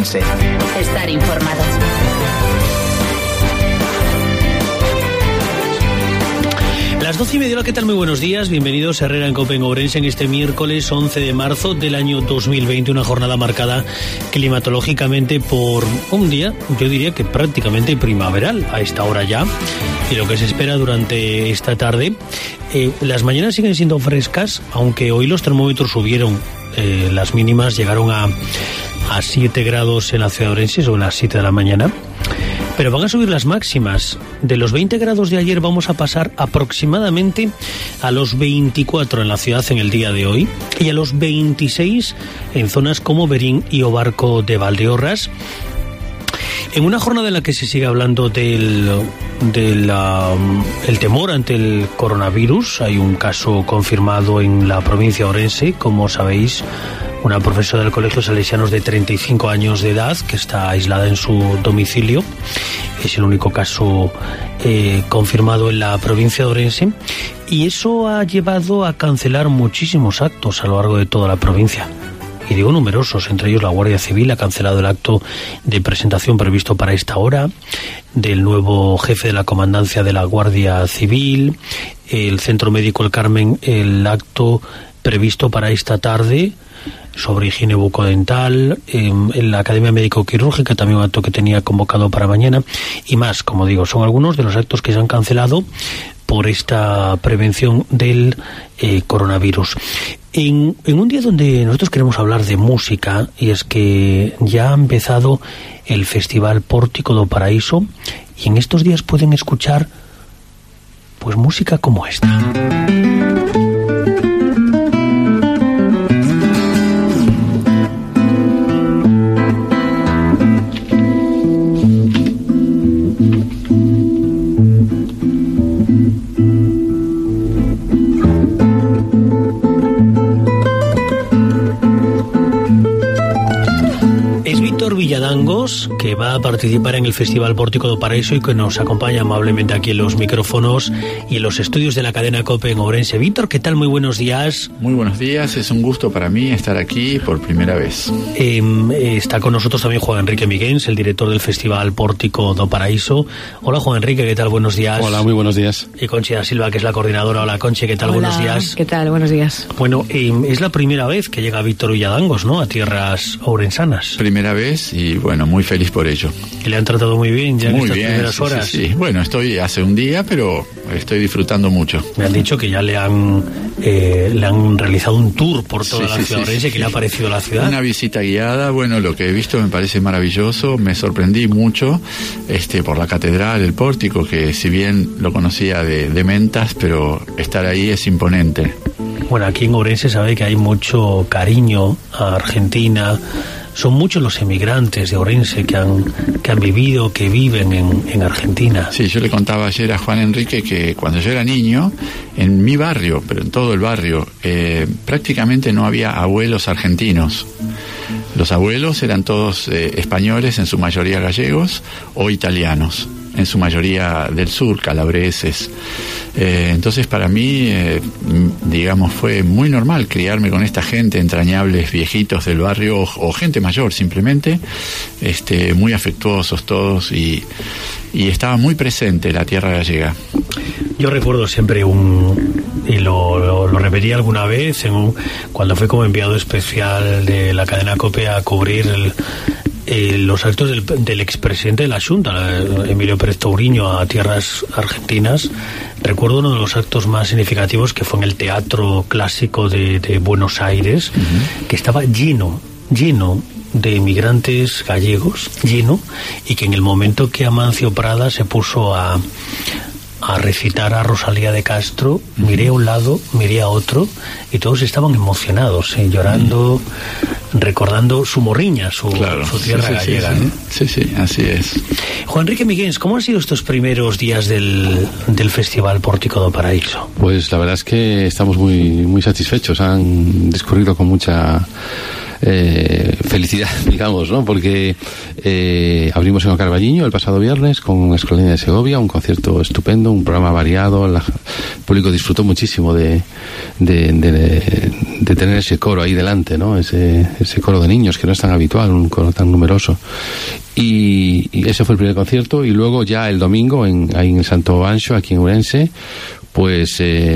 Ourense. Estar informado. Las 12:30, hola, ¿qué tal? Muy buenos días, bienvenidos a Herrera en Cope en Ourense en este miércoles 11 de marzo del año 2020, una jornada marcada climatológicamente por un día, yo diría que prácticamente primaveral a esta hora ya, y lo que se espera durante esta tarde. Las mañanas siguen siendo frescas, aunque hoy los termómetros subieron, las mínimas llegaron a 7 grados en la ciudad de Ourense, sobre las 7 de la mañana. Pero van a subir las máximas. De los 20 grados de ayer vamos a pasar aproximadamente a los 24 en la ciudad en el día de hoy y a los 26 en zonas como Berín y Obarco de Valdeorras. En una jornada en la que se sigue hablando el temor ante el coronavirus, hay un caso confirmado en la provincia de Ourense, como sabéis, una profesora del Colegio Salesianos de 35 años de edad que está aislada en su domicilio. Es el único caso confirmado en la provincia de Ourense, y eso ha llevado a cancelar muchísimos actos a lo largo de toda la provincia. Y digo numerosos, entre ellos la Guardia Civil ha cancelado el acto de presentación previsto para esta hora del nuevo jefe de la comandancia de la Guardia Civil, el Centro Médico El Carmen, el acto previsto para esta tarde sobre higiene bucodental, en la Academia Médico-Quirúrgica también un acto que tenía convocado para mañana, y más, como digo, son algunos de los actos que se han cancelado por esta prevención del coronavirus. En un día donde nosotros queremos hablar de música, y es que ya ha empezado el Festival Pórtico do Paraíso, y en estos días pueden escuchar pues música como esta. Villadangos, que va a participar en el Festival Pórtico do Paraíso y que nos acompaña amablemente aquí en los micrófonos y en los estudios de la cadena COPE en Ourense. Víctor, ¿qué tal? Muy buenos días. Muy buenos días, es un gusto para mí estar aquí por primera vez. Está con nosotros también Juan Enrique Miguens, el director del Festival Pórtico do Paraíso. Hola Juan Enrique, ¿qué tal? Buenos días. Hola, muy buenos días. Y Conchi da Silva, que es la coordinadora. Hola Conchi, ¿qué tal? Hola, buenos días. ¿qué tal? Buenos días. Bueno, es la primera vez que llega Víctor Villadangos, ¿no?, a tierras ourensanas. Primera vez y bueno, muy feliz por ello. Que le han tratado muy bien ya en estas primeras horas. Sí. Bueno, estoy hace un día, pero estoy disfrutando mucho. Me han dicho que ya le han realizado un tour por toda la ciudad de Ourense. ¿Qué le ha parecido la ciudad? Una visita guiada, bueno, lo que he visto me parece maravilloso. Me sorprendí mucho por la catedral, el pórtico, que si bien lo conocía de mentas, pero estar ahí es imponente. Bueno, aquí en Ourense sabe que hay mucho cariño a Argentina. Son muchos los emigrantes de Ourense que han vivido, que viven en Argentina. Sí, yo le contaba ayer a Juan Enrique que cuando yo era niño, en mi barrio, pero en todo el barrio, prácticamente no había abuelos argentinos. Los abuelos eran todos españoles, en su mayoría gallegos, o italianos, en su mayoría del sur, calabreses. Entonces para mí, digamos, fue muy normal criarme con esta gente, entrañables viejitos del barrio o gente mayor simplemente, muy afectuosos todos, y estaba muy presente la tierra gallega. Yo recuerdo siempre y lo repetí alguna vez cuando fui como enviado especial de la cadena COPE a cubrir los actos del expresidente de la Xunta, Emilio Pérez Touriño, a tierras argentinas. Recuerdo uno de los actos más significativos, que fue en el Teatro Clásico de Buenos Aires, que estaba lleno de inmigrantes gallegos, y que en el momento que Amancio Prada se puso a recitar a Rosalía de Castro, miré a un lado, miré a otro, y todos estaban emocionados, llorando, recordando su morriña, su tierra gallega. Sí, así es. Juan Enrique Miguens, ¿cómo han sido estos primeros días del Festival Pórtico do Paraíso? Pues la verdad es que estamos muy, muy satisfechos. Han discurrido con mucha felicidad, digamos, ¿no? Porque abrimos en el Carballiño el pasado viernes con Escolanía de Segovia, un concierto estupendo, un programa variado. El público disfrutó muchísimo de tener ese coro ahí delante, ¿no? Ese coro de niños que no es tan habitual, un coro tan numeroso. Y ese fue el primer concierto, y luego ya el domingo ahí en Santo Anxo, aquí en Ourense, pues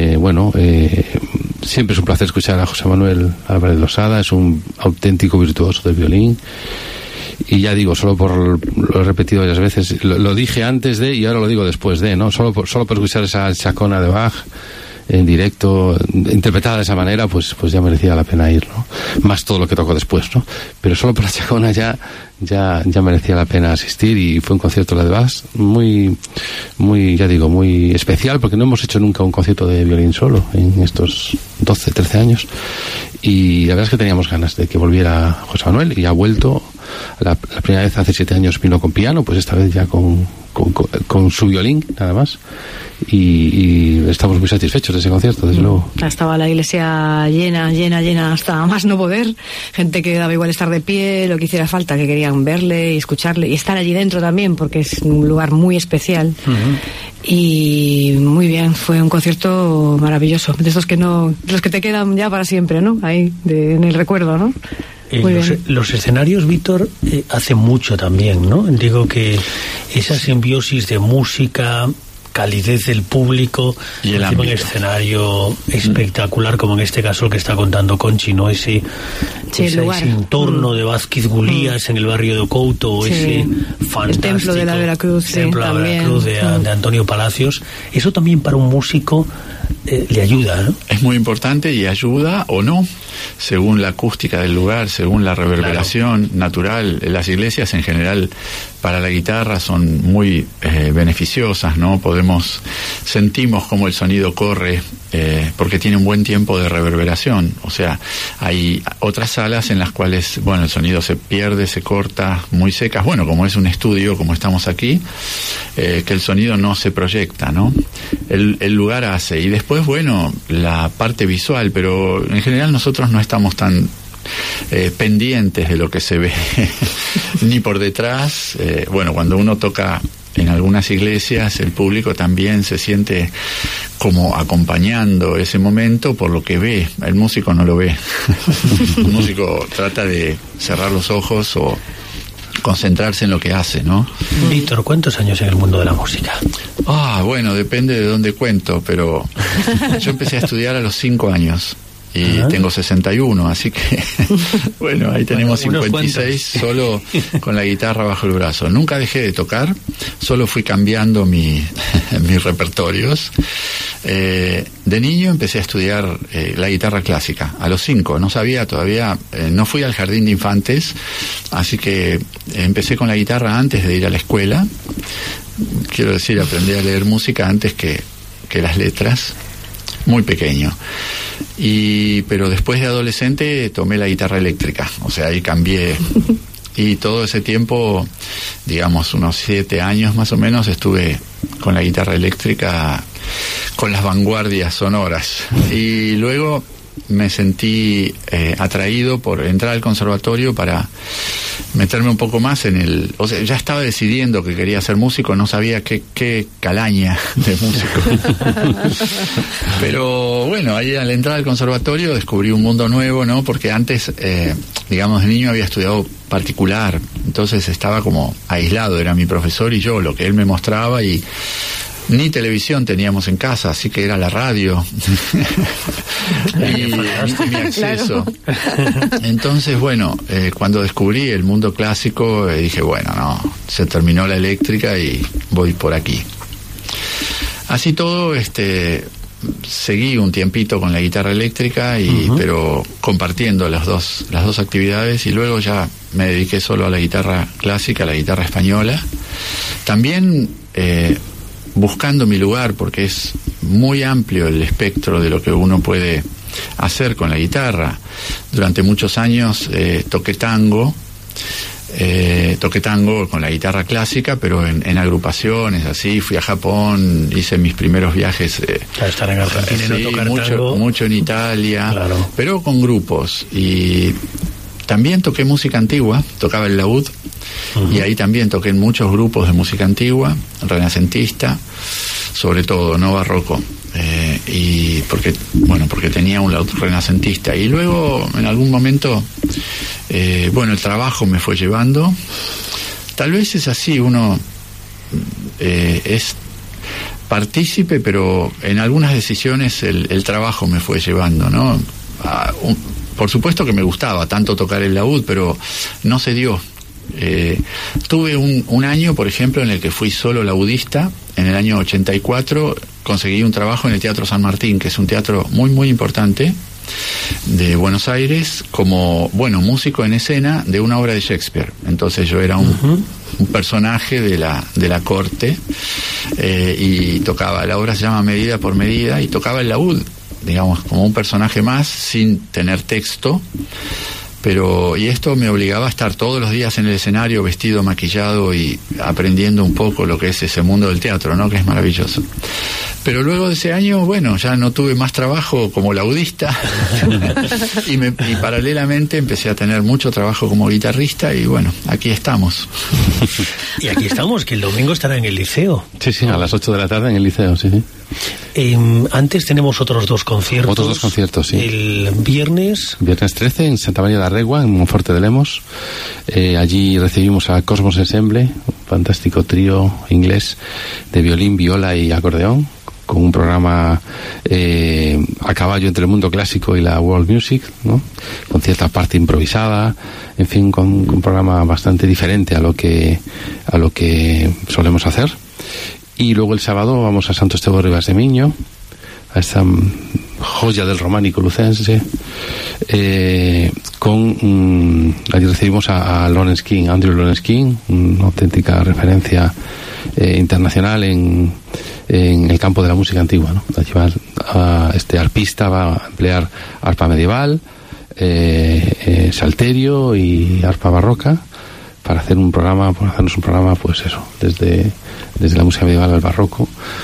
siempre es un placer escuchar a José Manuel Álvarez Losada. Es un auténtico virtuoso del violín. Y ya digo, solo por lo he repetido varias veces, lo dije antes de y ahora lo digo después de, ¿no? Solo por escuchar esa chacona de Bach en directo, interpretada de esa manera, pues ya merecía la pena ir, ¿no? Más todo lo que tocó después, ¿no? Pero solo por la chacona ya merecía la pena asistir, y fue un concierto, la de Bach, muy, ya digo, muy especial, porque no hemos hecho nunca un concierto de violín solo en estos 12, 13 años, y la verdad es que teníamos ganas de que volviera José Manuel, y ha vuelto. La primera vez hace 7 años vino con piano, pues esta vez ya con su violín, nada más. Y estamos muy satisfechos de ese concierto, desde luego. Estaba la iglesia llena hasta más no poder. Gente que daba igual estar de pie, lo que hiciera falta, que querían verle y escucharle y estar allí dentro también, porque es un lugar muy especial. Y muy bien, fue un concierto maravilloso, de estos los que te quedan ya para siempre, ¿no? Ahí, en el recuerdo, ¿no? Los escenarios, Víctor, hacen mucho también, ¿no? Digo que esa simbiosis de música, calidez del público, y el un escenario espectacular, como en este caso el que está contando Conchi, ¿no? Ese entorno de Vázquez Gulías en el barrio de Ocouto, ese fantástico el templo de la Veracruz, templo de la Veracruz de Antonio Palacios. Eso también para un músico le ayuda, ¿no? Es muy importante, y ayuda o no, según la acústica del lugar, según la reverberación natural. Las iglesias en general para la guitarra son muy beneficiosas, ¿no? Sentimos cómo el sonido corre, porque tiene un buen tiempo de reverberación. O sea, hay otras salas en las cuales, el sonido se pierde, se corta, muy secas, como es un estudio, como estamos aquí, que el sonido no se proyecta, ¿no? El lugar hace, y después, la parte visual, pero en general nosotros no estamos tan pendientes de lo que se ve ni por detrás. Cuando uno toca en algunas iglesias, el público también se siente como acompañando ese momento por lo que ve. El músico no lo ve. El músico trata de cerrar los ojos o concentrarse en lo que hace, ¿no? Víctor, ¿cuántos años en el mundo de la música? Depende de dónde cuento, pero yo empecé a estudiar a los 5 años. Y tengo 61, así que ahí tenemos 56 solo con la guitarra bajo el brazo. Nunca dejé de tocar, solo fui cambiando mis repertorios. De niño empecé a estudiar la guitarra clásica, a los 5, no sabía todavía, no fui al jardín de infantes, así que empecé con la guitarra antes de ir a la escuela. Quiero decir, aprendí a leer música antes que las letras, muy pequeño. Pero después de adolescente tomé la guitarra eléctrica, o sea, ahí cambié. Y todo ese tiempo, digamos unos 7 años más o menos, estuve con la guitarra eléctrica, con las vanguardias sonoras. Y luego me sentí atraído por entrar al conservatorio para meterme un poco más ya estaba decidiendo que quería ser músico, no sabía qué calaña de músico. Pero ahí al entrar al conservatorio descubrí un mundo nuevo, ¿no? Porque antes, digamos, de niño había estudiado particular, entonces estaba como aislado, era mi profesor y yo, lo que él me mostraba, y ni televisión teníamos en casa, así que era la radio y mi acceso. Entonces, cuando descubrí el mundo clásico, dije, se terminó la eléctrica y voy por aquí. Así todo, seguí un tiempito con la guitarra eléctrica, pero compartiendo las dos actividades, y luego ya me dediqué solo a la guitarra clásica, a la guitarra española. También buscando mi lugar, porque es muy amplio el espectro de lo que uno puede hacer con la guitarra. Durante muchos años toqué tango con la guitarra clásica, pero en agrupaciones, así. Fui a Japón, hice mis primeros viajes. Estar en Argentina, sí, no tocar tango. Mucho en Italia, claro. Pero con grupos. Y también toqué música antigua, tocaba el laúd. Y ahí también toqué en muchos grupos de música antigua, renacentista, sobre todo, no barroco. y porque tenía un laúd renacentista. Y luego, en algún momento, el trabajo me fue llevando. Tal vez es así, uno es partícipe, pero en algunas decisiones el trabajo me fue llevando, ¿no? Por supuesto que me gustaba tanto tocar el laúd, pero no se dio. Tuve un año, por ejemplo, en el que fui solo laudista. En el año 84 conseguí un trabajo en el Teatro San Martín, que es un teatro muy, muy importante de Buenos Aires, como, músico en escena de una obra de Shakespeare. Entonces yo era un personaje de la corte, y tocaba, la obra se llama Medida por Medida, y tocaba el laúd, digamos, como un personaje más, sin tener texto. Y esto me obligaba a estar todos los días en el escenario, vestido, maquillado, y aprendiendo un poco lo que es ese mundo del teatro, ¿no? Que es maravilloso. Pero luego de ese año, ya no tuve más trabajo como laudista y paralelamente empecé a tener mucho trabajo como guitarrista, y aquí estamos. Y aquí estamos, que el domingo estará en el Liceo. Sí, a las 8 de la tarde en el Liceo, sí. Antes tenemos otros dos conciertos. Otros dos conciertos, sí. El viernes 13 en Santa María de Arregua, en Monforte de Lemos. Allí recibimos a Cosmos Ensemble, un fantástico trío inglés de violín, viola y acordeón, con un programa a caballo entre el mundo clásico y la world music, ¿no? Con cierta parte improvisada, en fin, con un programa bastante diferente a lo que solemos hacer. Y luego el sábado vamos a Santo Esteban Rivas de Miño, a esta joya del románico lucense, allí recibimos a Lawrence King, Andrew Lawrence King, una auténtica referencia internacional en el campo de la música antigua, ¿no? Allí este arpista va a emplear arpa medieval, salterio y arpa barroca, para hacernos un programa, pues eso, desde la música medieval al barroco.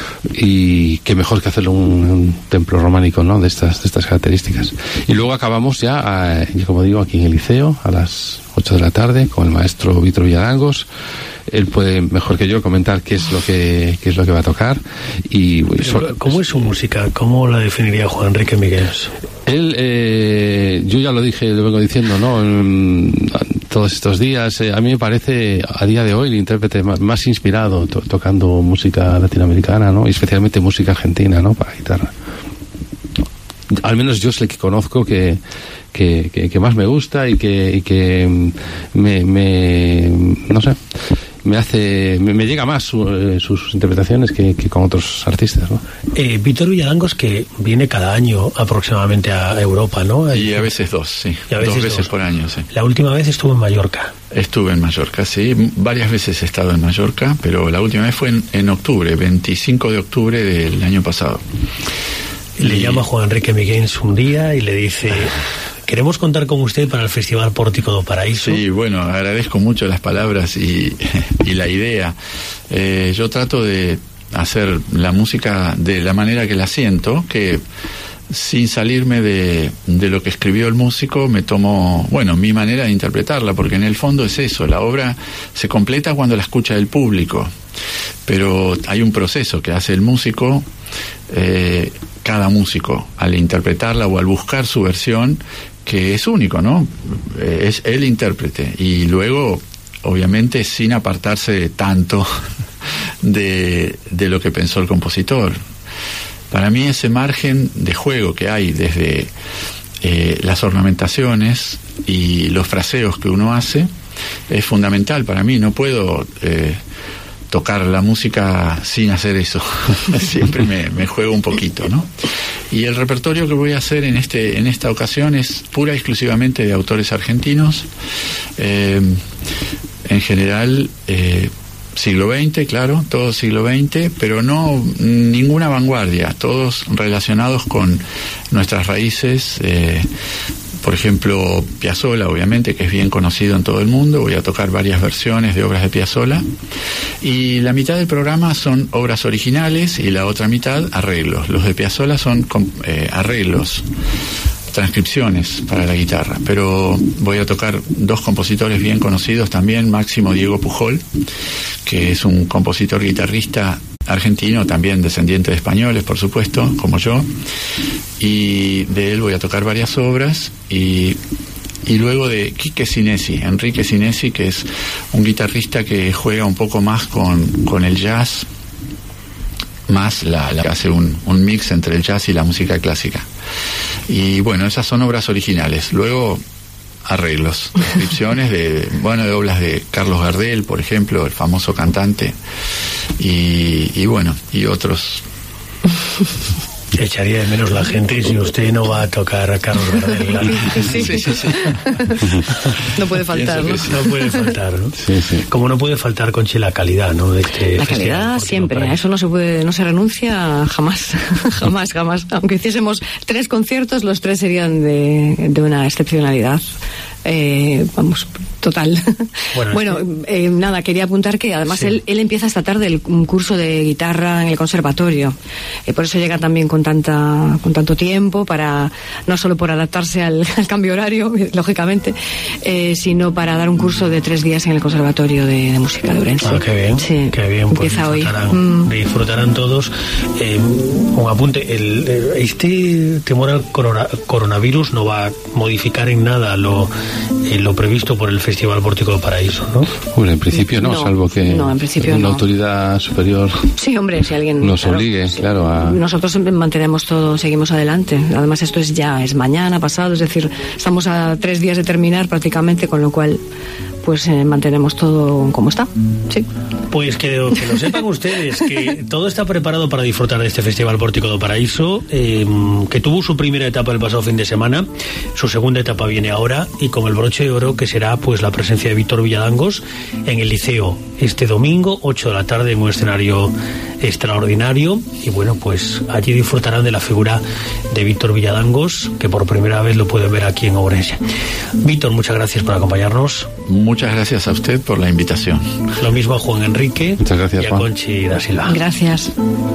Y qué mejor que hacerlo en un templo románico, ¿no? de estas características. Y luego acabamos ya, como digo, aquí en el Liceo a las 8 de la tarde con el maestro Víctor Villadangos. Él puede mejor que yo comentar qué es lo que va a tocar. ¿Cómo es su música? ¿Cómo la definiría Juan Enrique Miguens? Él, yo ya lo dije, lo vengo diciendo, ¿no? Todos estos días, a mí me parece a día de hoy el intérprete más inspirado tocando música latinoamericana, ¿no? Y especialmente música argentina, ¿no? Para guitarra. Al menos yo es el que conozco que más me gusta y que no sé, me llega más sus interpretaciones que con otros artistas, ¿no? Víctor Villadangos, que viene cada año aproximadamente a Europa, ¿no? Y a veces dos, sí. Dos veces por año, sí. La última vez estuvo en Mallorca. Estuve en Mallorca, sí. Varias veces he estado en Mallorca, pero la última vez fue en octubre, 25 de octubre del año pasado. Le llama Juan Enrique Miguens un día y le dice: queremos contar con usted para el Festival Pórtico do Paraíso. Sí, agradezco mucho las palabras y la idea. Yo trato de hacer la música de la manera que la siento, que sin salirme de lo que escribió el músico, me tomo, mi manera de interpretarla, porque en el fondo es eso, la obra se completa cuando la escucha el público, pero hay un proceso que hace el músico, cada músico, al interpretarla o al buscar su versión, que es único, ¿no? Es el intérprete, y luego, obviamente, sin apartarse tanto de lo que pensó el compositor. Para mí ese margen de juego que hay desde las ornamentaciones y los fraseos que uno hace es fundamental para mí. No puedo tocar la música sin hacer eso. Siempre me juego un poquito, ¿no? Y el repertorio que voy a hacer en esta ocasión es pura y exclusivamente de autores argentinos, en general siglo XX, claro, todo siglo XX, pero no ninguna vanguardia, todos relacionados con nuestras raíces. Por ejemplo, Piazzolla, obviamente, que es bien conocido en todo el mundo. Voy a tocar varias versiones de obras de Piazzolla. Y la mitad del programa son obras originales y la otra mitad arreglos. Los de Piazzolla son arreglos, transcripciones para la guitarra. Pero voy a tocar dos compositores bien conocidos también. Máximo Diego Pujol, que es un compositor guitarrista argentino, también descendiente de españoles, por supuesto, como yo, y de él voy a tocar varias obras, y luego de Enrique Sinesi, que es un guitarrista que juega un poco más con el jazz, más hace un mix entre el jazz y la música clásica. Y bueno, esas son obras originales. Luego arreglos, descripciones de obras de Carlos Gardel, por ejemplo, el famoso cantante, y otros. Echaría de menos la gente si usted no va a tocar a Carlos Gardel. Sí. No puede faltar, ¿no? No puede faltar, ¿no? Sí. Como no puede faltar, Conchi, la calidad, ¿no? De este la calidad siempre, a eso no se renuncia jamás. jamás. Aunque hiciésemos 3 conciertos, los 3 serían de una excepcionalidad. Total. Nada, quería apuntar que además él empieza esta tarde un curso de guitarra en el conservatorio. Por eso llega también con tanto tiempo, para no solo por adaptarse al cambio horario, lógicamente, sino para dar un curso de 3 días en el conservatorio de música de Ourense. Qué bien. Sí, qué bien. Empieza pues disfrutarán todos. Un apunte, este temor al coronavirus no va a modificar en nada lo previsto por el Festival Pórtico del Paraíso, ¿no? Bueno, en principio no, salvo que en principio una autoridad superior si alguien nos obligue, a... Nosotros mantenemos todo, seguimos adelante. Además, esto es mañana, pasado, es decir, estamos a 3 días de terminar prácticamente, con lo cual pues mantenemos todo como está. Sí. Pues que lo sepan ustedes, que todo está preparado para disfrutar de este Festival Pórtico do Paraíso, que tuvo su primera etapa el pasado fin de semana, su segunda etapa viene ahora, y con el broche de oro que será pues la presencia de Víctor Villadangos en el Liceo este domingo, 8 de la tarde, en un escenario extraordinario. Y bueno, pues allí disfrutarán de la figura de Víctor Villadangos, que por primera vez lo pueden ver aquí en Ourense. Víctor, muchas gracias por acompañarnos. Muchas gracias a usted por la invitación. Lo mismo a Juan Enrique. Muchas gracias, y a Juan. Conchi da Silva. Gracias.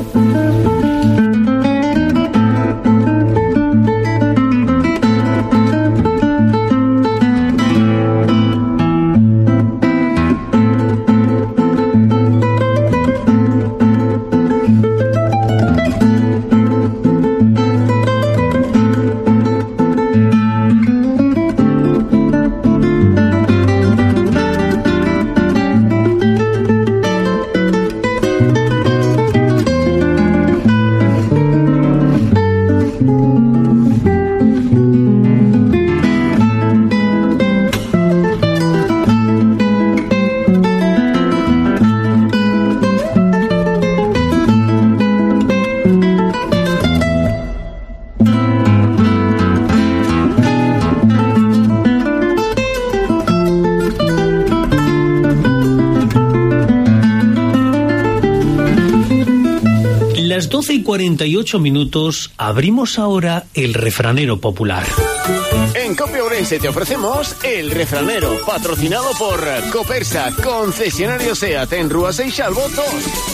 Las 12:48, abrimos ahora el refranero popular. En Cope Ourense te ofrecemos el refranero, patrocinado por Copersa, concesionario SEAT en Rúa Seixalbo 2.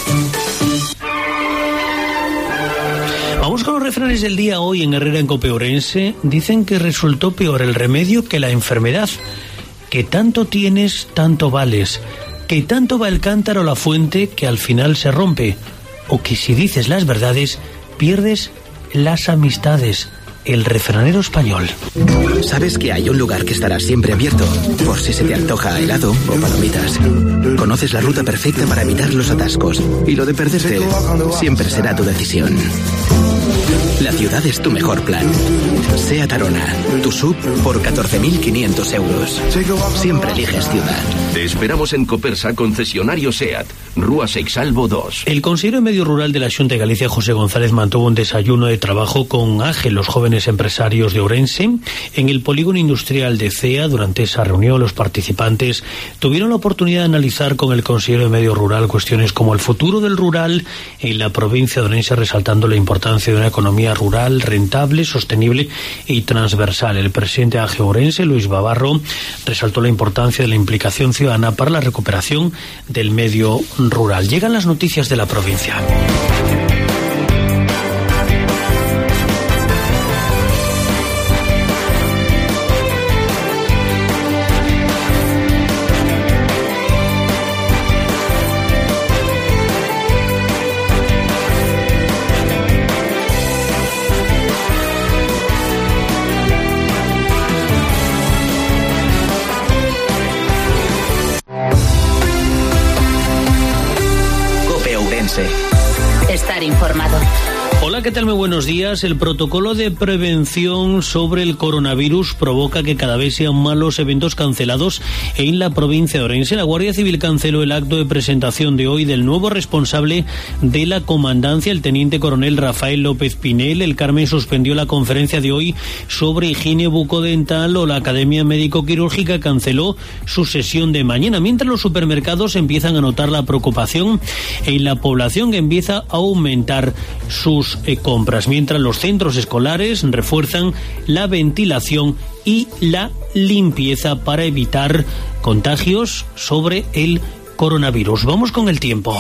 Vamos con los refranes del día hoy en Herrera en Cope Ourense. Dicen que resultó peor el remedio que la enfermedad. Que tanto tienes, tanto vales. Que tanto va el cántaro a la fuente que al final se rompe. O que si dices las verdades, pierdes las amistades. El refranero español. Sabes que hay un lugar que estará siempre abierto, por si se te antoja helado o palomitas. Conoces la ruta perfecta para evitar los atascos, y lo de perderte siempre será tu decisión. La ciudad es tu mejor plan. SEAT Arona, tu SUV por 14.500 euros. Siempre eliges ciudad. Te esperamos en Copersa, concesionario SEAT, Rúa Seixalbo 2. El consejero de Medio Rural de la Xunta de Galicia, José González, mantuvo un desayuno de trabajo con Ángel, los jóvenes empresarios de Ourense, en el polígono industrial de CEA. Durante esa reunión, los participantes tuvieron la oportunidad de analizar con el consejero de Medio Rural cuestiones como el futuro del rural en la provincia de Ourense, resaltando la importancia de una economía rural rentable, sostenible y transversal. El presidente de AGE Ourense, Luis Bavarro, resaltó la importancia de la implicación ciudadana para la recuperación del medio rural. Llegan las noticias de la provincia. Ourense. Estar informado. Hola, ¿qué tal? Muy buenos días. El protocolo de prevención sobre el coronavirus provoca que cada vez sean más los eventos cancelados en la provincia de Ourense. La Guardia Civil canceló el acto de presentación de hoy del nuevo responsable de la comandancia, el teniente coronel Rafael López Pinel. El Carmen suspendió la conferencia de hoy sobre higiene bucodental, o la Academia Médico-Quirúrgica canceló su sesión de mañana, mientras los supermercados empiezan a notar la preocupación en la población, que empieza a aumentar sus compras, mientras los centros escolares refuerzan la ventilación y la limpieza para evitar contagios sobre el coronavirus. Vamos con el tiempo.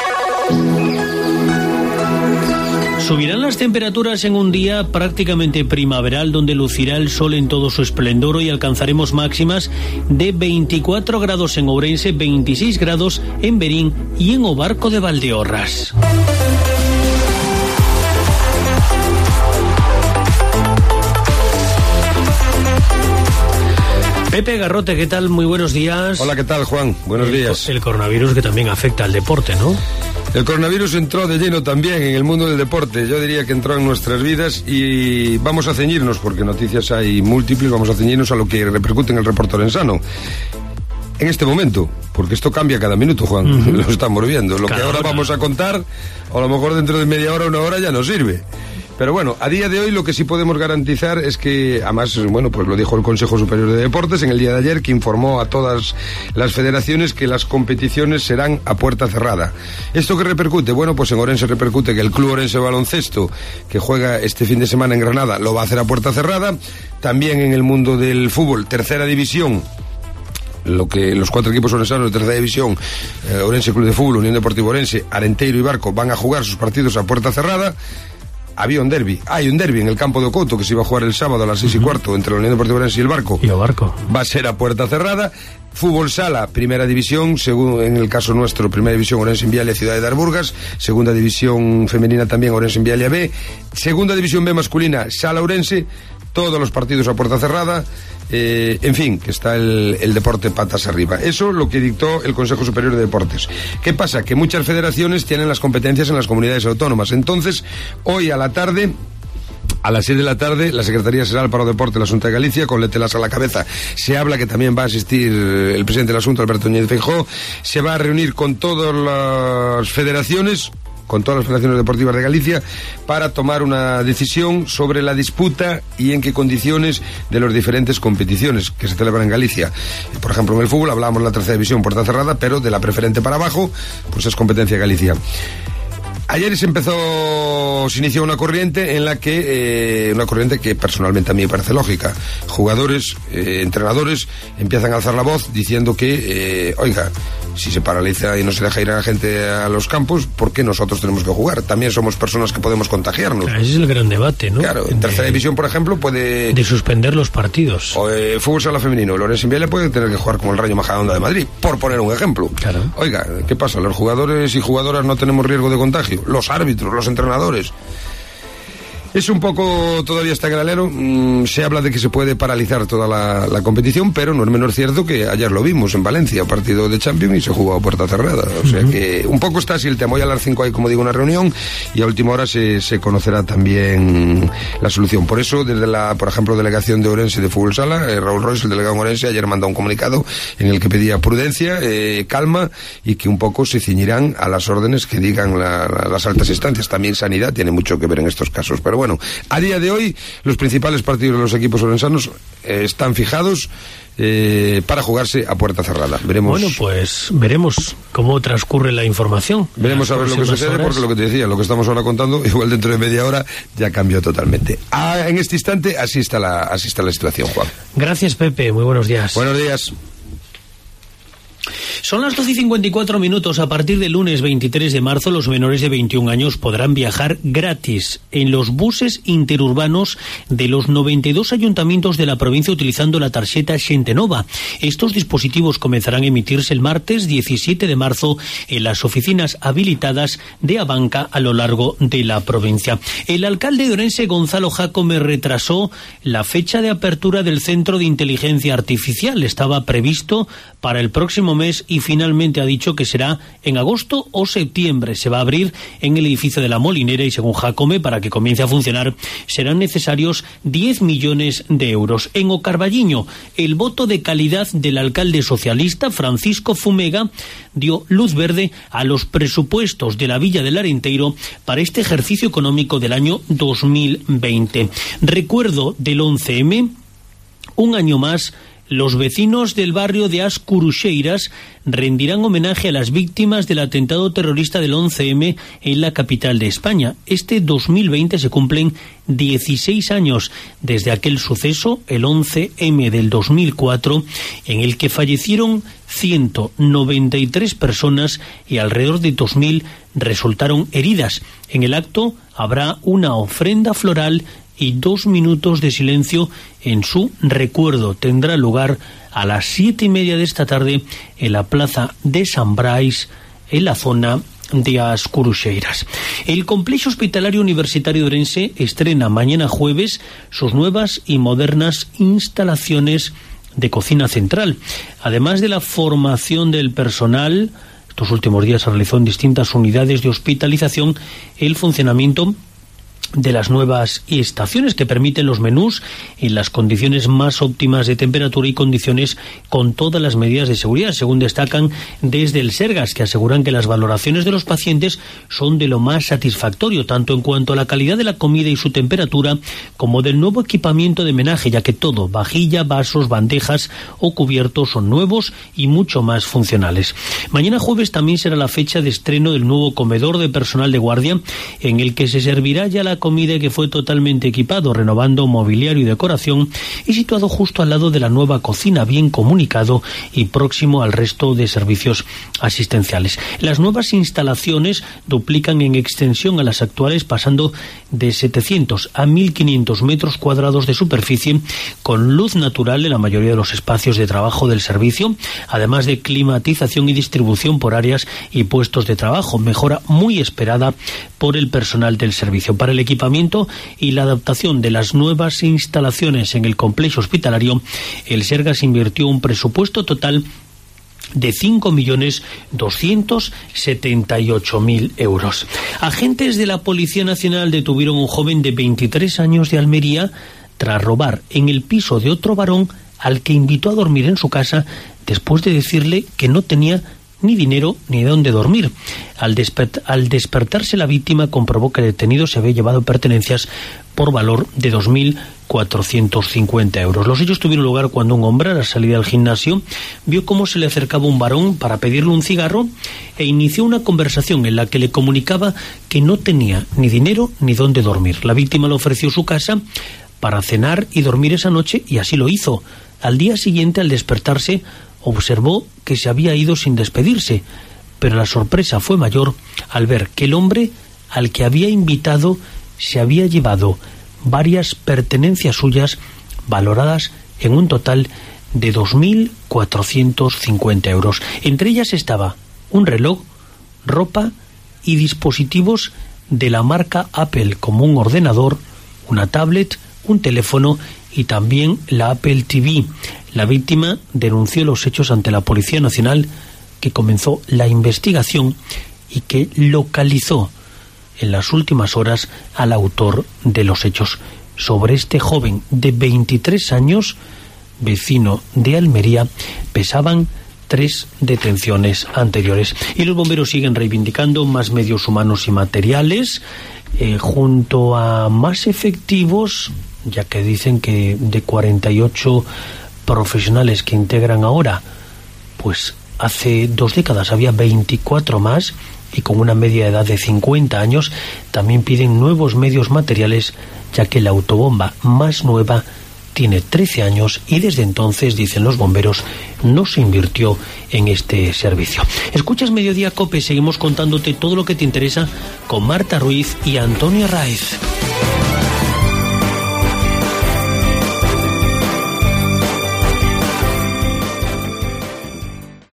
Subirán las temperaturas en un día prácticamente primaveral, donde lucirá el sol en todo su esplendor. Hoy alcanzaremos máximas de 24 grados en Ourense, 26 grados en Berín y en Obarco de Valdeorras. Pepe Garrote, ¿qué tal? Muy buenos días. Hola, ¿qué tal, Juan? Buenos días. El coronavirus, que también afecta al deporte, ¿no? El coronavirus entró de lleno también en el mundo del deporte. Yo diría que entró en nuestras vidas y vamos a ceñirnos, porque noticias hay múltiples, vamos a ceñirnos a lo que repercute en el reporte orensano. En este momento, porque esto cambia cada minuto, Juan, lo estamos viendo. Lo que ahora vamos a contar, o a lo mejor dentro de media hora o una hora ya no sirve. Pero bueno, a día de hoy lo que sí podemos garantizar es que, además, bueno, pues lo dijo el Consejo Superior de Deportes en el día de ayer, que informó a todas las federaciones que las competiciones serán a puerta cerrada. ¿Esto qué repercute? Bueno, pues en Ourense repercute que el Club Ourense Baloncesto, que juega este fin de semana en Granada, lo va a hacer a puerta cerrada. También en el mundo del fútbol, tercera división, lo que los 4 equipos orensanos de tercera división, Ourense Club de Fútbol, Unión Deportiva Ourense, Arenteiro y Barco, van a jugar sus partidos a puerta cerrada. Había un derbi, hay un derbi en el campo de Ocoto que se iba a jugar el sábado a las 6:15 entre la Unión Deportiva Ourense y el Barco. Y el Barco. Va a ser a puerta cerrada. Fútbol sala, primera división, según en el caso nuestro, primera división Ourense Envialia, Ciudad de Darburgas, segunda división femenina también Ourense Envialia B, segunda división B masculina, Sala Ourense, todos los partidos a puerta cerrada. En fin, que está el deporte patas arriba. Eso lo que dictó el Consejo Superior de Deportes. ¿Qué pasa? Que muchas federaciones tienen las competencias en las comunidades autónomas. Entonces, hoy a la tarde, a las 6 de la tarde, la Secretaría General para el Deporte de la Xunta de Galicia, con Letelas a la cabeza, se habla que también va a asistir el presidente de la Xunta, Alberto Núñez Feijóo, se va a reunir con todas las federaciones, con todas las federaciones deportivas de Galicia, para tomar una decisión sobre la disputa y en qué condiciones de las diferentes competiciones que se celebran en Galicia. Por ejemplo, en el fútbol hablábamos de la tercera división puerta cerrada, pero de la preferente para abajo, pues es competencia de Galicia. Ayer se inició una corriente en la que, una corriente que personalmente a mí me parece lógica. Jugadores, entrenadores empiezan a alzar la voz diciendo que, oiga, si se paraliza y no se deja ir a la gente a los campos, ¿por qué nosotros tenemos que jugar? También somos personas que podemos contagiarnos. Ese es el gran debate, ¿no? Claro, en tercera división, por ejemplo, puede... De suspender los partidos. O fútbol sala femenino, el Ourense Envialia puede tener que jugar como el Rayo Majadahonda de Madrid, por poner un ejemplo. Claro. Oiga, ¿qué pasa? ¿Los jugadores y jugadoras no tenemos riesgo de contagio? Los árbitros, los entrenadores. Es un poco, todavía está en el alero. Se habla de que se puede paralizar toda la competición, pero no es menos cierto que ayer lo vimos en Valencia, partido de Champions, y se jugó a puerta cerrada. O sea que un poco está así el tema. Hoy a las 5 hay, como digo, una reunión, y a última hora se conocerá también la solución. Por eso, desde la, por ejemplo, delegación de Ourense de Fútbol Sala, Raúl Royce, el delegado de Ourense, ayer mandó un comunicado en el que pedía prudencia, calma, y que un poco se ciñirán a las órdenes que digan las altas instancias. También Sanidad tiene mucho que ver en estos casos, pero bueno, a día de hoy los principales partidos de los equipos orensanos están fijados para jugarse a puerta cerrada. Veremos. Bueno, pues veremos cómo transcurre la información. Veremos a ver lo que sucede, porque lo que te decía, lo que estamos ahora contando, igual dentro de media hora ya cambió totalmente. En este instante así está la situación, Juan. Gracias, Pepe. Muy buenos días. Buenos días. Son las 12:54. A partir del lunes 23 de marzo, los menores de 21 años podrán viajar gratis en los buses interurbanos de los 92 ayuntamientos de la provincia utilizando la tarjeta Xentenova. Estos dispositivos comenzarán a emitirse el martes 17 de marzo en las oficinas habilitadas de Abanca a lo largo de la provincia. El alcalde de Ourense, Gonzalo Jácome, retrasó la fecha de apertura del Centro de Inteligencia Artificial. Estaba previsto para el próximo mes y finalmente ha dicho que será en agosto o septiembre. Se va a abrir en el edificio de La Molinera y según Jacome, para que comience a funcionar, serán necesarios 10 millones de euros. En O Carballiño, el voto de calidad del alcalde socialista, Francisco Fumega, dio luz verde a los presupuestos de la Villa del Arenteiro para este ejercicio económico del año 2020. Recuerdo del 11M, un año más, los vecinos del barrio de As Curuxeiras rendirán homenaje a las víctimas del atentado terrorista del 11M en la capital de España. Este 2020 se cumplen 16 años desde aquel suceso, el 11M del 2004, en el que fallecieron 193 personas y alrededor de 2.000 resultaron heridas. En el acto habrá una ofrenda floral y 2 minutos de silencio en su recuerdo. Tendrá lugar a las 7:30 de esta tarde en la plaza de San Brais, en la zona de As Curuxeiras. El Complejo Hospitalario Universitario de Ourense estrena mañana jueves sus nuevas y modernas instalaciones de cocina central. Además de la formación del personal, estos últimos días se realizó en distintas unidades de hospitalización el funcionamiento de las nuevas estaciones que permiten los menús en las condiciones más óptimas de temperatura y condiciones con todas las medidas de seguridad, según destacan desde el Sergas, que aseguran que las valoraciones de los pacientes son de lo más satisfactorio, tanto en cuanto a la calidad de la comida y su temperatura, como del nuevo equipamiento de menaje, ya que todo, vajilla, vasos, bandejas o cubiertos, son nuevos y mucho más funcionales. Mañana jueves también será la fecha de estreno del nuevo comedor de personal de guardia, en el que se servirá ya la comida que fue totalmente equipado, renovando mobiliario y decoración, y situado justo al lado de la nueva cocina, bien comunicado y próximo al resto de servicios asistenciales. Las nuevas instalaciones duplican en extensión a las actuales, pasando de 700 a 1.500 metros cuadrados de superficie, con luz natural en la mayoría de los espacios de trabajo del servicio, además de climatización y distribución por áreas y puestos de trabajo, mejora muy esperada por el personal del servicio. Para el equipamiento y la adaptación de las nuevas instalaciones en el complejo hospitalario, el Sergas invirtió un presupuesto total de 5.278.000 euros. Agentes de la Policía Nacional detuvieron a un joven de 23 años de Almería tras robar en el piso de otro varón al que invitó a dormir en su casa después de decirle que no tenía ni dinero ni dónde dormir. Al despertarse, la víctima comprobó que el detenido se había llevado pertenencias por valor de 2.450 euros. Los hechos tuvieron lugar cuando un hombre, a la salida del gimnasio, vio cómo se le acercaba un varón para pedirle un cigarro e inició una conversación en la que le comunicaba que no tenía ni dinero ni dónde dormir. La víctima le ofreció su casa para cenar y dormir esa noche, y así lo hizo. Al día siguiente, al despertarse, observó que se había ido sin despedirse, pero la sorpresa fue mayor al ver que el hombre al que había invitado se había llevado varias pertenencias suyas valoradas en un total de 2.450 euros. Entre ellas estaba un reloj, ropa y dispositivos de la marca Apple, como un ordenador, una tablet, un teléfono y también la Apple TV. La víctima denunció los hechos ante la Policía Nacional, que comenzó la investigación y que localizó en las últimas horas al autor de los hechos. Sobre este joven de 23 años, vecino de Almería, pesaban 3 detenciones anteriores. Y los bomberos siguen reivindicando más medios humanos y materiales, junto a más efectivos, ya que dicen que de 48 profesionales que integran ahora, pues hace 2 décadas había 24 más, y con una media de edad de 50 años, también piden nuevos medios materiales, ya que la autobomba más nueva tiene 13 años y desde entonces, dicen los bomberos, no se invirtió en este servicio. Escuchas Mediodía COPE, seguimos contándote todo lo que te interesa con Marta Ruiz y Antonio Raiz.